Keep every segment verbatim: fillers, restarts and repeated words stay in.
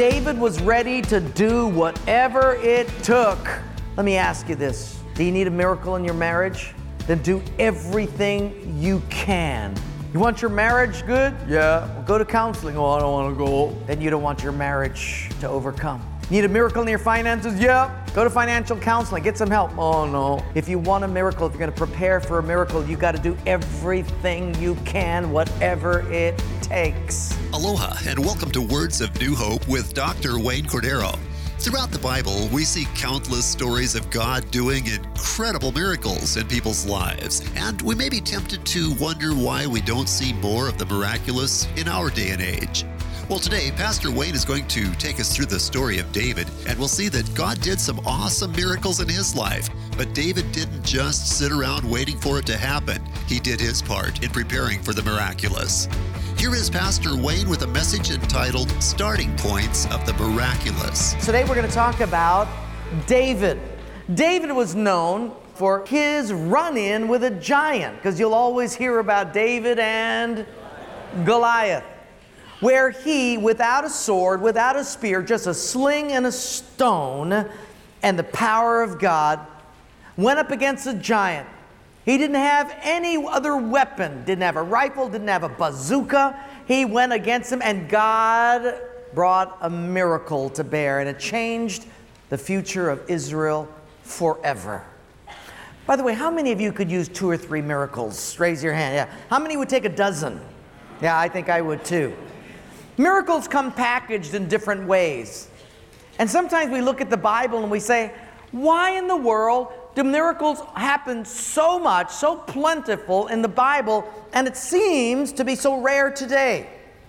David was ready to do whatever it took. Let me ask you this. Do you need a miracle in your marriage? Then do everything you can. You want your marriage good? Yeah. Well, go to counseling. Oh, I don't want to go. Then you don't want your marriage to overcome. Need a miracle in your finances? Yeah. Go to financial counseling. Get some help. Oh, no. If you want a miracle, if you're going to prepare for a miracle, you got to do everything you can, whatever it takes. Aloha, and welcome to Words of New Hope with Doctor Wayne Cordero. Throughout the Bible, we see countless stories of God doing incredible miracles in people's lives, and we may be tempted to wonder why we don't see more of the miraculous in our day and age. Well, today, Pastor Wayne is going to take us through the story of David, and we'll see that God did some awesome miracles in his life, but David didn't just sit around waiting for it to happen. He did his part in preparing for the miraculous. Here is Pastor Wayne with a message entitled Starting Points of the Miraculous. Today we're going to talk about David. David was known for his run-in with a giant, because you'll always hear about David and Goliath, where he, without a sword, without a spear, just a sling and a stone and the power of God, went up against a giant. He didn't have any other weapon, didn't have a rifle, didn't have a bazooka. He went against him, and God brought a miracle to bear, and it changed the future of Israel forever. By the way, how many of you could use two or three miracles? Raise your hand. Yeah. How many would take a dozen? Yeah, I think I would too. Miracles come packaged in different ways. And sometimes we look at the Bible and we say, why in the world do miracles happen so much, so plentiful in the Bible, and it seems to be so rare today?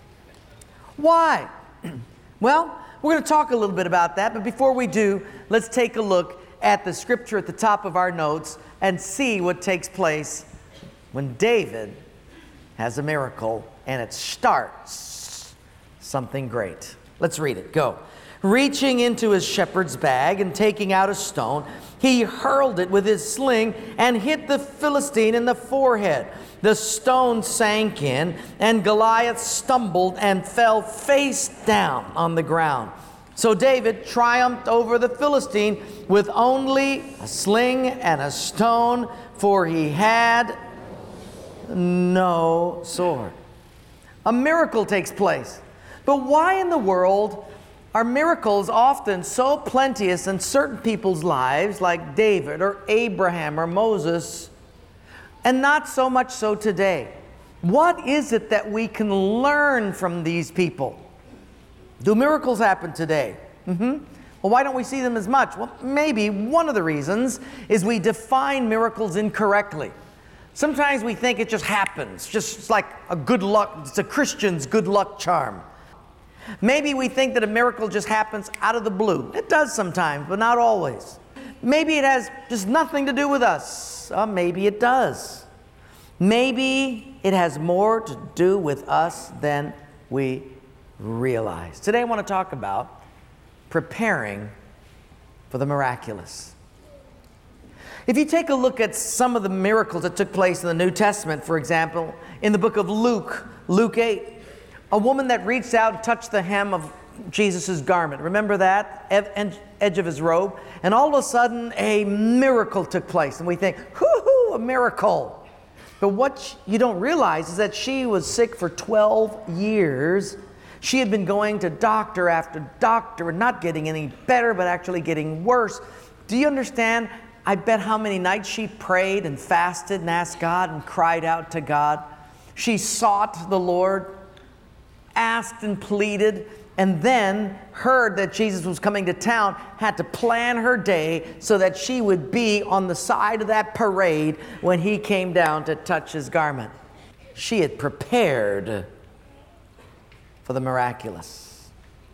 Why? Well, we're going to talk a little bit about that, but before we do, let's take a look at the scripture at the top of our notes and see what takes place when David has a miracle and it starts something great. Let's read it. Go. Reaching into his shepherd's bag and taking out a stone, he hurled it with his sling and hit the Philistine in the forehead. The stone sank in, and Goliath stumbled and fell face down on the ground. So David triumphed over the Philistine with only a sling and a stone, for he had no sword. A miracle takes place. But why in the world are miracles often so plenteous in certain people's lives, like David or Abraham or Moses, and not so much so today? What is it that we can learn from these people? Do miracles happen today? Mm-hmm. Well, why don't we see them as much? Well, maybe one of the reasons is we define miracles incorrectly. Sometimes we think it just happens, just like a good luck, it's a Christian's good luck charm. Maybe we think that a miracle just happens out of the blue. It does sometimes, but not always. Maybe it has just nothing to do with us. Uh, maybe it does. Maybe it has more to do with us than we realize. Today I want to talk about preparing for the miraculous. If you take a look at some of the miracles that took place in the New Testament, for example, in the book of Luke, Luke eight, a woman that reached out and touched the hem of Jesus' garment. Remember that? Edge of his robe. And all of a sudden, a miracle took place. And we think, whoo-hoo, a miracle. But what you don't realize is that she was sick for twelve years. She had been going to doctor after doctor and not getting any better, but actually getting worse. Do you understand? I bet how many nights she prayed and fasted and asked God and cried out to God. She sought the Lord, asked and pleaded, and then heard that Jesus was coming to town, had to plan her day so that she would be on the side of that parade when he came down to touch his garment. She had prepared for the miraculous.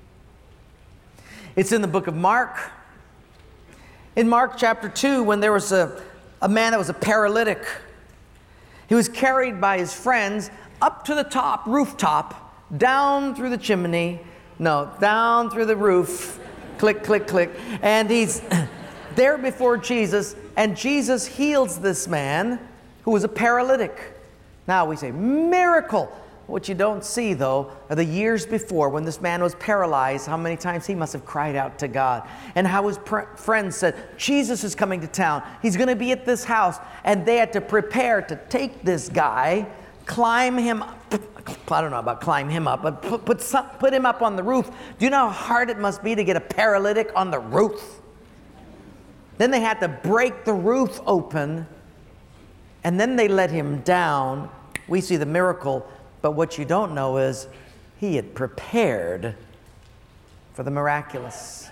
It's in the book of Mark. In Mark chapter two, when there was a, a man that was a paralytic, he was carried by his friends up to the top, rooftop, down through the chimney, no, down through the roof, click, click, click, and he's there before Jesus, and Jesus heals this man who was a paralytic. Now we say, miracle. What you don't see, though, are the years before when this man was paralyzed, how many times he must have cried out to God. And how his pr- friends said, Jesus is coming to town. He's going to be at this house. And they had to prepare to take this guy, climb him up. I don't know about climb him up, but put, put, some, put him up on the roof. Do you know how hard it must be to get a paralytic on the roof? Then they had to break the roof open, and then they let him down. We see the miracle. But what you don't know is he had prepared for the miraculous.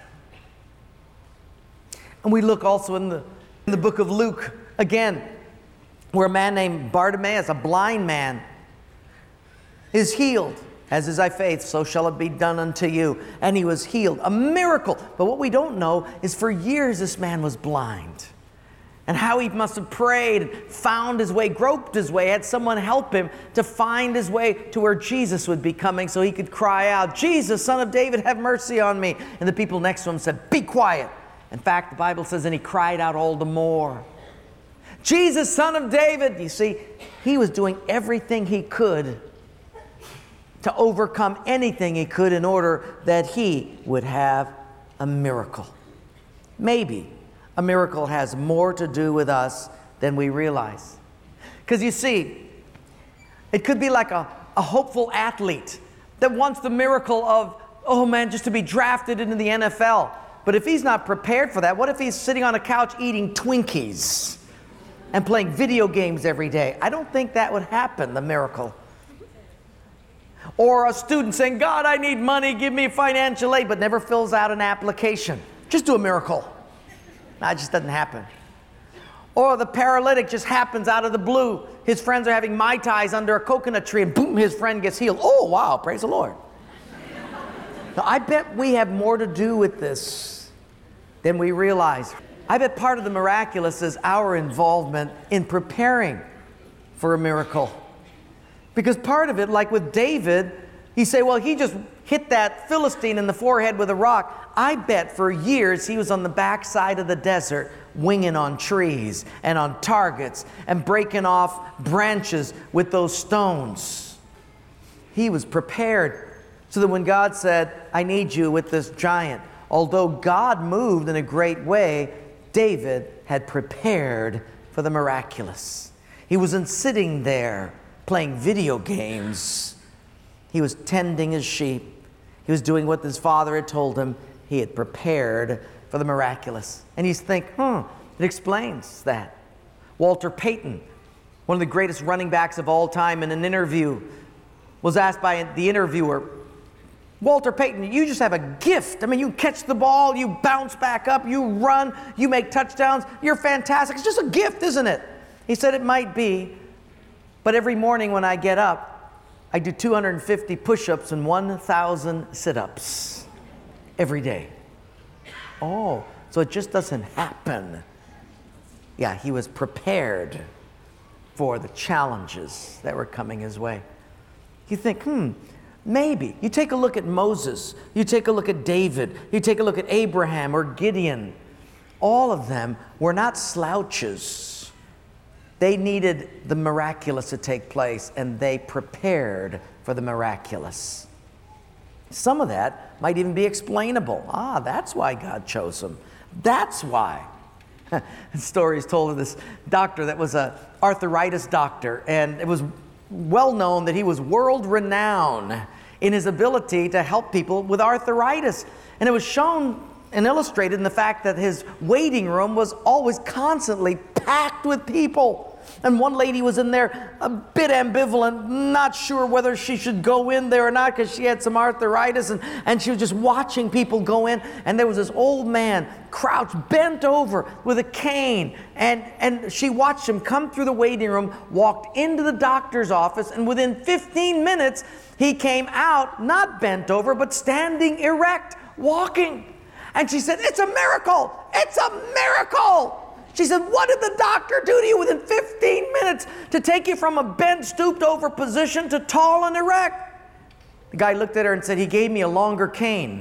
And we look also in the, in the book of Luke again, where a man named Bartimaeus, a blind man, is healed. As is thy faith, so shall it be done unto you. And he was healed. A miracle. But what we don't know is for years this man was blind. And how he must have prayed, found his way, groped his way, had someone help him to find his way to where Jesus would be coming so he could cry out, Jesus, Son of David, have mercy on me. And the people next to him said, be quiet. In fact, the Bible says, and he cried out all the more. Jesus, Son of David. You see, he was doing everything he could to overcome anything he could in order that he would have a miracle. Maybe a miracle has more to do with us than we realize. Because you see, it could be like a, a hopeful athlete that wants the miracle of, oh man, just to be drafted into the N F L. But if he's not prepared for that, what if he's sitting on a couch eating Twinkies and playing video games every day? I don't think that would happen, the miracle. Or a student saying, God, I need money, give me financial aid, but never fills out an application. Just do a miracle. No, it just doesn't happen. Or the paralytic just happens out of the blue. His friends are having Mai Tais under a coconut tree, and boom, his friend gets healed. Oh, wow, praise the Lord. Now, I bet we have more to do with this than we realize. I bet part of the miraculous is our involvement in preparing for a miracle. Because part of it, like with David, you say, well, he just hit that Philistine in the forehead with a rock. I bet for years he was on the backside of the desert winging on trees and on targets and breaking off branches with those stones. He was prepared so that when God said, I need you with this giant, although God moved in a great way, David had prepared for the miraculous. He wasn't sitting there playing video games. He was tending his sheep. He was doing what his father had told him. He had prepared for the miraculous. And you think, hmm, it explains that. Walter Payton, one of the greatest running backs of all time, in an interview, was asked by the interviewer, Walter Payton, you just have a gift. I mean, you catch the ball, you bounce back up, you run, you make touchdowns. You're fantastic. It's just a gift, isn't it? He said, it might be, but every morning when I get up, I do two hundred fifty push-ups and one thousand sit-ups every day. Oh, so it just doesn't happen. Yeah, he was prepared for the challenges that were coming his way. You think, hmm, maybe. You take a look at Moses. You take a look at David. You take a look at Abraham or Gideon. All of them were not slouches. They needed the miraculous to take place, and they prepared for the miraculous. Some of that might even be explainable. Ah, that's why God chose them. That's why. The story is told of this doctor that was an arthritis doctor, and it was well known that he was world renowned in his ability to help people with arthritis. And it was shown and illustrated in the fact that his waiting room was always constantly packed with people. And one lady was in there a bit ambivalent, not sure whether she should go in there or not because she had some arthritis, and, and she was just watching people go in. And there was this old man crouched, bent over with a cane, and, and she watched him come through the waiting room, walked into the doctor's office, and within fifteen minutes, he came out, not bent over, but standing erect, walking. And she said, it's a miracle! It's a miracle! She said, what did the doctor do to you within fifteen minutes to take you from a bent, stooped over position to tall and erect? The guy looked at her and said, he gave me a longer cane.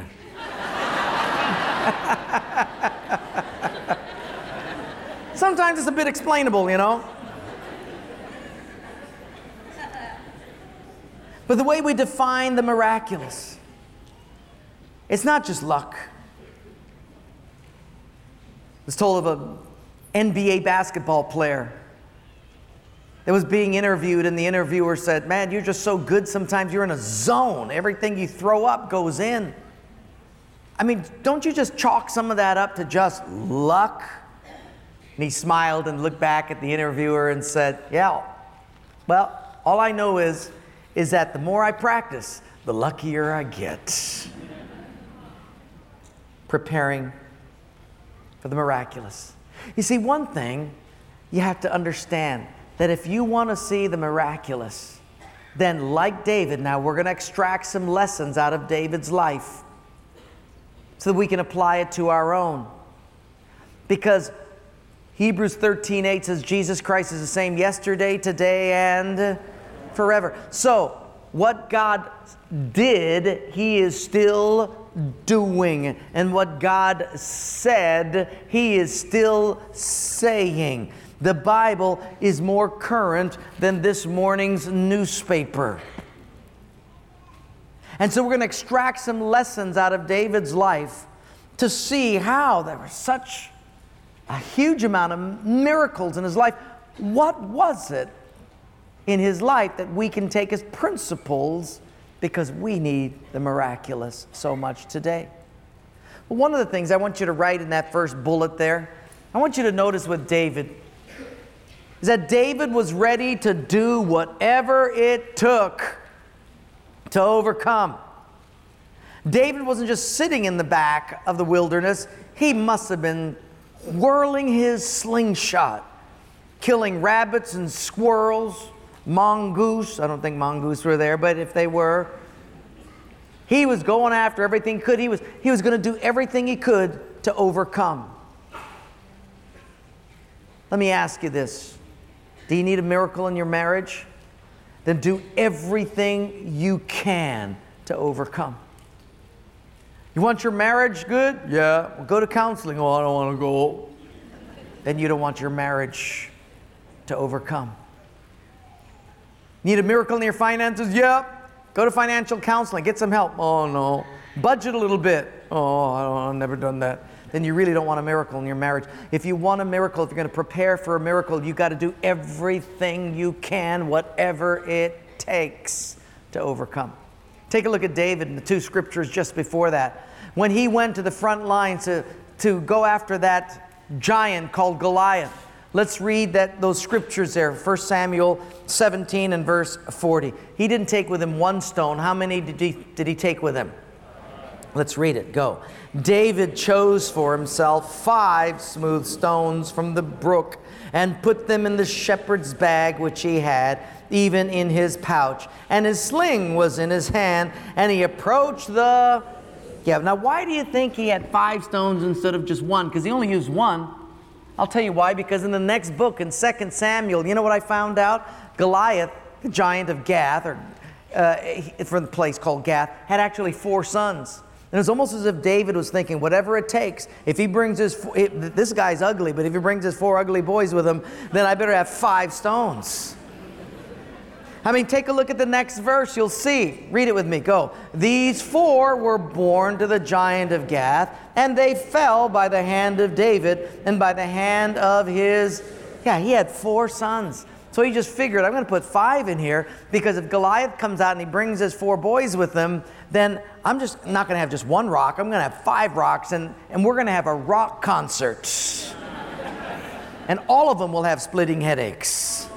Sometimes it's a bit explainable, you know. But the way we define the miraculous, it's not just luck. I was told of an N B A basketball player that was being interviewed, and the interviewer said, man, you're just so good sometimes, you're in a zone. Everything you throw up goes in. I mean, don't you just chalk some of that up to just luck? And he smiled and looked back at the interviewer and said, yeah, well, all I know is, is that the more I practice, the luckier I get. Preparing for the miraculous. You see, one thing you have to understand, that if you want to see the miraculous, then like David, now we're going to extract some lessons out of David's life so that we can apply it to our own. Because Hebrews thirteen eight says Jesus Christ is the same yesterday, today, and forever. So what God did, He is still doing. And what God said, He is still saying. The Bible is more current than this morning's newspaper. And so we're going to extract some lessons out of David's life to see how there was such a huge amount of miracles in his life. What was it in his life that we can take as principles, because we need the miraculous so much today? Well, one of the things I want you to write in that first bullet there, I want you to notice with David, is that David was ready to do whatever it took to overcome. David wasn't just sitting in the back of the wilderness. He must have been whirling his slingshot, killing rabbits and squirrels, mongoose. I don't think mongoose were there, but if they were, he was going after everything he could. He was, he was going to do everything he could to overcome. Let me ask you this. Do you need a miracle in your marriage? Then do everything you can to overcome. You want your marriage good? Yeah. Well, go to counseling. Oh, I don't want to go. Then you don't want your marriage to overcome. Need a miracle in your finances? Yeah. Go to financial counseling. Get some help. Oh, no. Budget a little bit. Oh, I don't, I've never done that. Then you really don't want a miracle in your marriage. If you want a miracle, if you're going to prepare for a miracle, you've got to do everything you can, whatever it takes to overcome. Take a look at David in the two scriptures just before that. When he went to the front lines to, to go after that giant called Goliath. Let's read that those scriptures there. First Samuel seventeen and verse forty. He didn't take with him one stone. How many did he, did he take with him? Let's read it. Go. David chose for himself five smooth stones from the brook and put them in the shepherd's bag which he had, even in his pouch. And his sling was in his hand, and he approached the... Yeah, now why do you think he had five stones instead of just one? Because he only used one. I'll tell you why. Because in the next book, in Second Samuel, you know what I found out? Goliath, the giant of Gath, or uh, from the place called Gath, had actually four sons. And it's almost as if David was thinking, whatever it takes, if he brings his, this guy's ugly, but if he brings his four ugly boys with him, then I better have five stones. I mean, take a look at the next verse, you'll see. Read it with me, go. These four were born to the giant of Gath, and they fell by the hand of David and by the hand of his, yeah, he had four sons. So he just figured, I'm going to put five in here, because if Goliath comes out and he brings his four boys with him, then I'm just not going to have just one rock. I'm going to have five rocks, and, and we're going to have a rock concert. And all of them will have splitting headaches.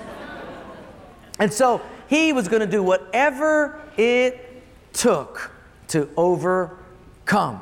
And so he was going to do whatever it took to overcome.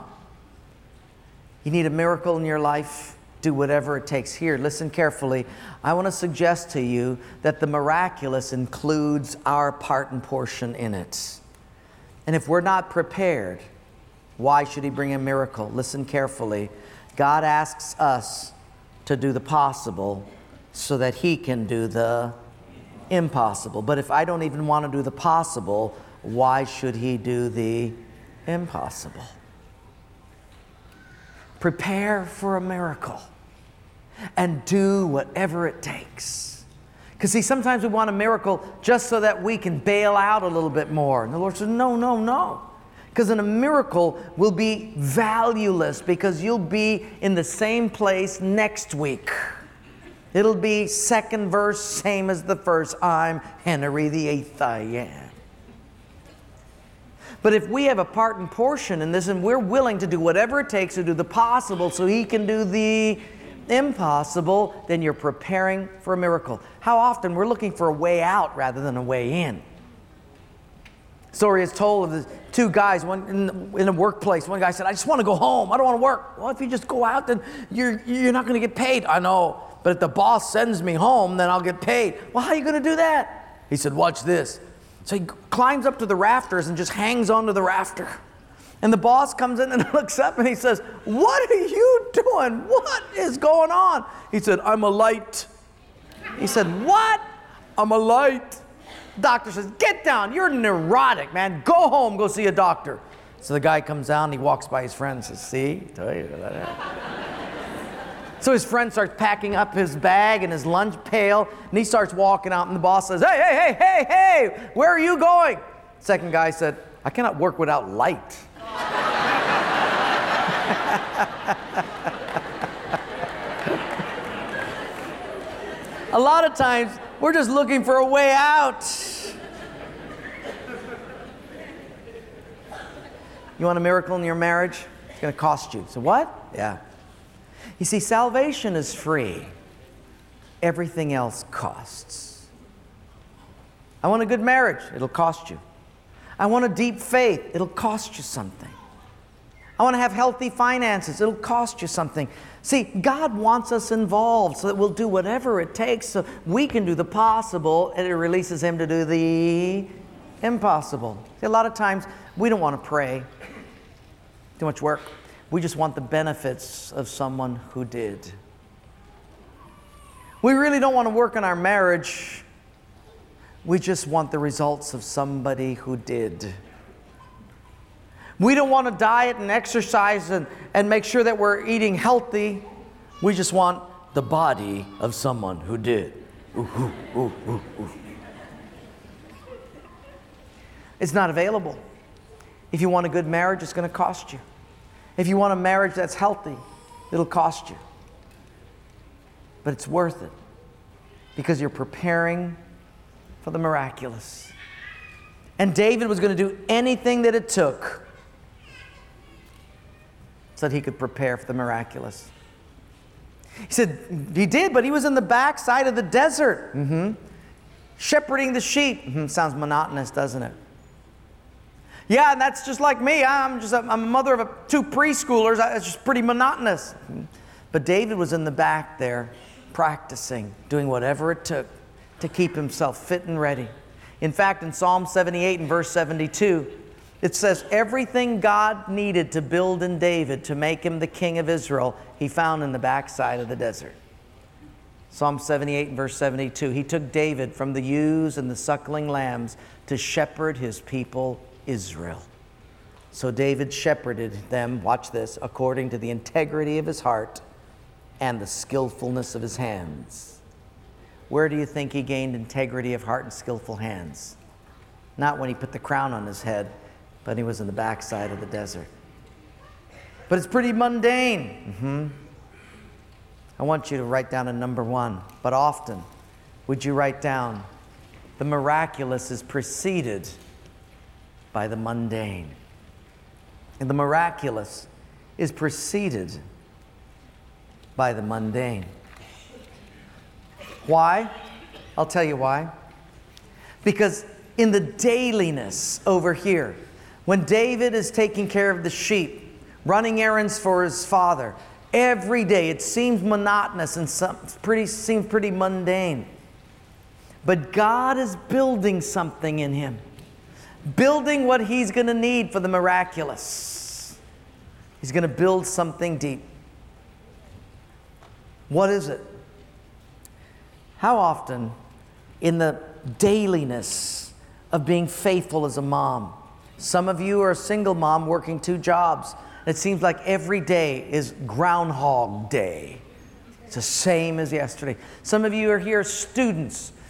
You need a miracle in your life? Do whatever it takes. Here, listen carefully. I want to suggest to you that the miraculous includes our part and portion in it. And if we're not prepared, why should He bring a miracle? Listen carefully. God asks us to do the possible so that He can do the impossible. But if I don't even want to do the possible, why should He do the impossible? Prepare for a miracle and do whatever it takes. Because see, sometimes we want a miracle just so that we can bail out a little bit more. And the Lord says, no, no, no. Because in a miracle will be valueless because you'll be in the same place next week. It'll be second verse, same as the first. I'm Henry the Eighth, I am. But if we have a part and portion in this and we're willing to do whatever it takes to do the possible so He can do the impossible, then you're preparing for a miracle. How often we're looking for a way out rather than a way in. Story is told of the two guys one in, the, in a workplace. One guy said, I just want to go home. I don't want to work. Well, if you just go out, then you're, you're not going to get paid. I know, but if the boss sends me home, then I'll get paid. Well, how are you going to do that? He said, watch this. So he climbs up to the rafters and just hangs onto the rafter. And the boss comes in and looks up and he says, what are you doing? What is going on? He said, I'm a light. He said, what? I'm a light. Doctor says, get down. You're neurotic, man. Go home. Go see a doctor. So the guy comes down. He walks by his friend and says, see? Tell you that. So his friend starts packing up his bag and his lunch pail. And he starts walking out. And the boss says, hey, hey, hey, hey, hey. Where are you going? Second guy said, I cannot work without light. A lot of times, we're just looking for a way out. You want a miracle in your marriage? It's going to cost you. So what? Yeah. You see, salvation is free. Everything else costs. I want a good marriage. It'll cost you. I want a deep faith. It'll cost you something. I want to have healthy finances. It'll cost you something. See, God wants us involved so that we'll do whatever it takes so we can do the possible, and it releases Him to do the impossible. See, a lot of times we don't want to pray. Too much work. We just want the benefits of someone who did. We really don't want to work on our marriage. We just want the results of somebody who did. We don't want to diet and exercise and, and make sure that we're eating healthy. We just want the body of someone who did. Ooh, ooh, ooh, ooh, ooh. It's not available. If you want a good marriage, it's going to cost you. If you want a marriage that's healthy, it'll cost you. But it's worth it because you're preparing for the miraculous. And David was going to do anything that it took so that he could prepare for the miraculous. He said he did, but he was in the backside of the desert, mm-hmm. shepherding the sheep. Mm-hmm. Sounds monotonous, doesn't it? Yeah, and that's just like me. I'm just a, I'm a mother of a, two preschoolers. It's just pretty monotonous. Mm-hmm. But David was in the back there, practicing, doing whatever it took to keep himself fit and ready. In fact, in Psalm seventy-eight and verse seventy-two, it says everything God needed to build in David to make him the king of Israel, he found in the backside of the desert. Psalm seventy-eight and verse seventy-two, he took David from the ewes and the suckling lambs to shepherd his people Israel. So David shepherded them, watch this, according to the integrity of his heart and the skillfulness of his hands. Where do you think he gained integrity of heart and skillful hands? Not when he put the crown on his head, but he was in the backside of the desert. But it's pretty mundane. Mm-hmm. I want you to write down a number one, but often would you write down the miraculous is preceded by the mundane. And the miraculous is preceded by the mundane. Why? I'll tell you why. Because in the dailiness over here, when David is taking care of the sheep, running errands for his father, every day it seems monotonous and some, pretty, seems pretty mundane. But God is building something in him. Building what he's going to need for the miraculous. He's going to build something deep. What is it? How often in the dailiness of being faithful as a mom, some of you are a single mom working two jobs. It seems like every day is Groundhog Day. It's the same as yesterday. Some of you are here students.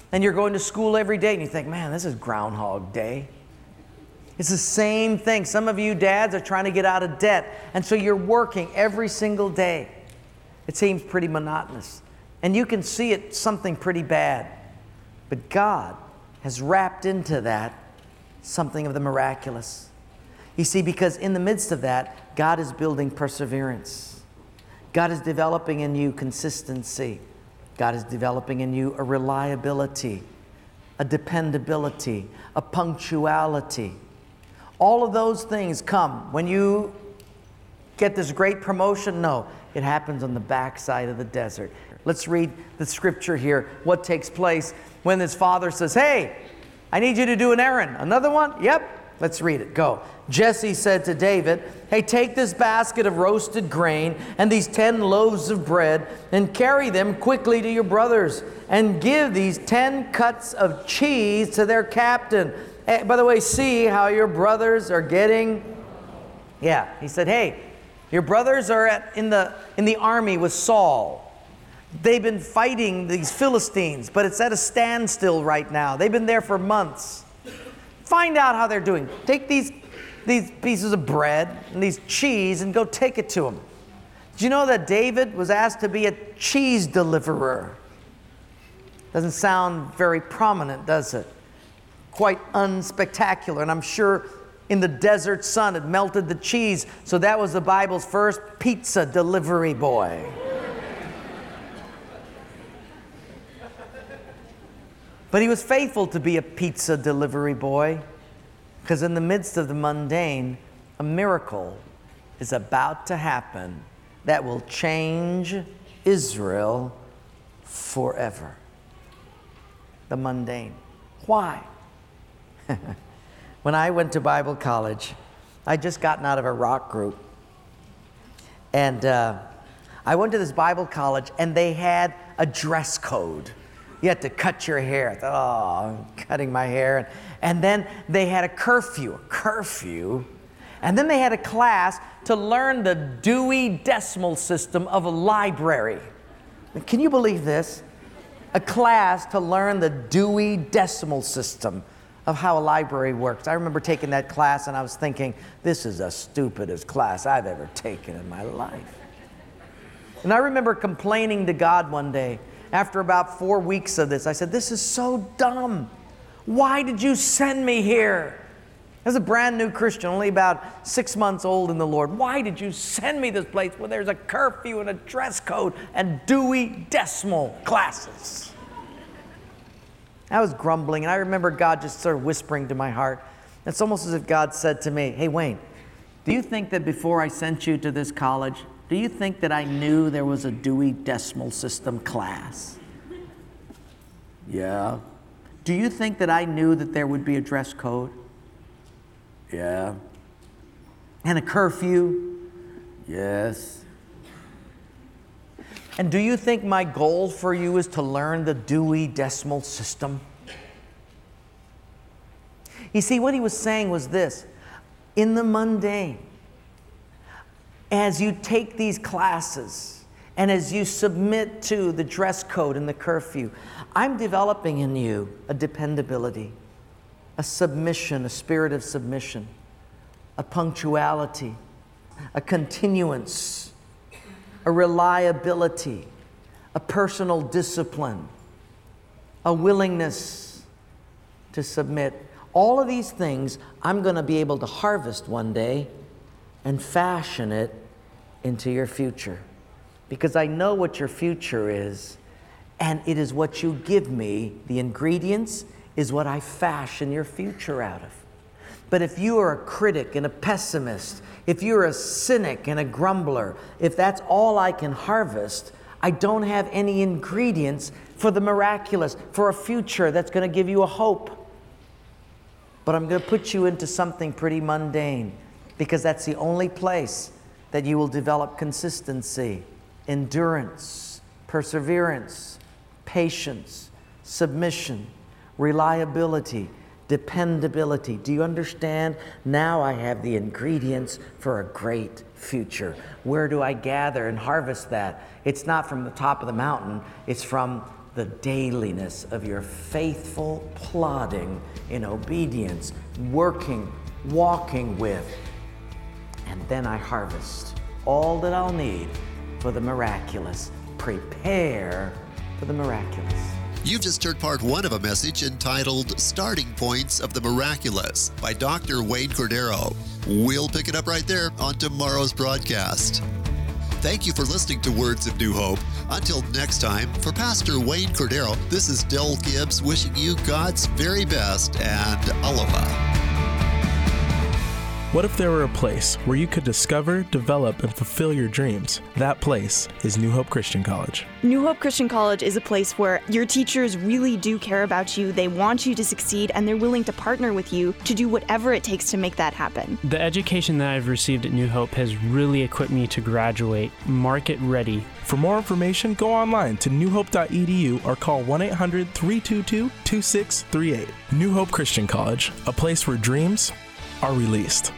And you're going to school every day and you think, man, this is Groundhog Day. It's the same thing. Some of you dads are trying to get out of debt, and so you're working every single day. It seems pretty monotonous. And you can see it something pretty bad. But God has wrapped into that something of the miraculous. You see, because in the midst of that, God is building perseverance. God is developing in you consistency. God is developing in you a reliability, a dependability, a punctuality. All of those things come when you get this great promotion. No, it happens on the backside of the desert. Let's read the scripture here. What takes place when his father says, hey, I need you to do an errand. Another one? Yep. Let's read it. Go. Jesse said to David, hey, take this basket of roasted grain and these ten loaves of bread and carry them quickly to your brothers and give these ten cuts of cheese to their captain. Hey, by the way, see how your brothers are getting. Yeah, he said, hey, your brothers are at, in the in the army with Saul. They've been fighting these Philistines, but it's at a standstill right now. They've been there for months. Find out how they're doing. Take these, these pieces of bread and these cheese and go take it to them. Did you know that David was asked to be a cheese deliverer? Doesn't sound very prominent, does it? Quite unspectacular. And I'm sure in the desert sun it melted the cheese. So that was the Bible's first pizza delivery boy. But he was faithful to be a pizza delivery boy, because in the midst of the mundane, a miracle is about to happen that will change Israel forever. The mundane. Why? When I went to Bible college, I'd just gotten out of a rock group. And uh, I went to this Bible college, and they had a dress code. You had to cut your hair. I thought, oh, I'm cutting my hair. And then they had a curfew, a curfew. And then they had a class to learn the Dewey Decimal System of a library. Can you believe this? A class to learn the Dewey Decimal System of how a library works. I remember taking that class and I was thinking, this is the stupidest class I've ever taken in my life. And I remember complaining to God one day, after about four weeks of this, I said, this is so dumb. Why did you send me here? As a brand new Christian, only about six months old in the Lord. Why did you send me this place where there's a curfew and a dress code and Dewey Decimal classes? I was grumbling, and I remember God just sort of whispering to my heart. It's almost as if God said to me, hey, Wayne, do you think that before I sent you to this college, do you think that I knew there was a Dewey Decimal System class? Yeah. Do you think that I knew that there would be a dress code? Yeah. And a curfew? Yes. And do you think my goal for you is to learn the Dewey Decimal System? You see, what he was saying was this. In the mundane, as you take these classes and as you submit to the dress code and the curfew, I'm developing in you a dependability, a submission, a spirit of submission, a punctuality, a continuance, a reliability, a personal discipline, a willingness to submit. All of these things I'm going to be able to harvest one day and fashion it into your future. Because I know what your future is, and it is what you give me. The ingredients is what I fashion your future out of. But if you are a critic and a pessimist, if you're a cynic and a grumbler, if that's all I can harvest, I don't have any ingredients for the miraculous, for a future that's going to give you a hope. But I'm going to put you into something pretty mundane, because that's the only place that you will develop consistency, endurance, perseverance, patience, submission, reliability, dependability. Do you understand? Now I have the ingredients for a great future. Where do I gather and harvest that? It's not from the top of the mountain. It's from the dailiness of your faithful plodding in obedience, working, walking with. And then I harvest all that I'll need for the miraculous. Prepare for the miraculous. You've just heard part one of a message entitled Starting Points of the Miraculous by Doctor Wayne Cordeiro. We'll pick it up right there on tomorrow's broadcast. Thank you for listening to Words of New Hope. Until next time, for Pastor Wayne Cordeiro, this is Del Gibbs wishing you God's very best and aloha. What if there were a place where you could discover, develop, and fulfill your dreams? That place is New Hope Christian College. New Hope Christian College is a place where your teachers really do care about you, they want you to succeed, and they're willing to partner with you to do whatever it takes to make that happen. The education that I've received at New Hope has really equipped me to graduate market ready. For more information, go online to new hope dot e d u or call one eight hundred, three two two, two six three eight. New Hope Christian College, a place where dreams are released.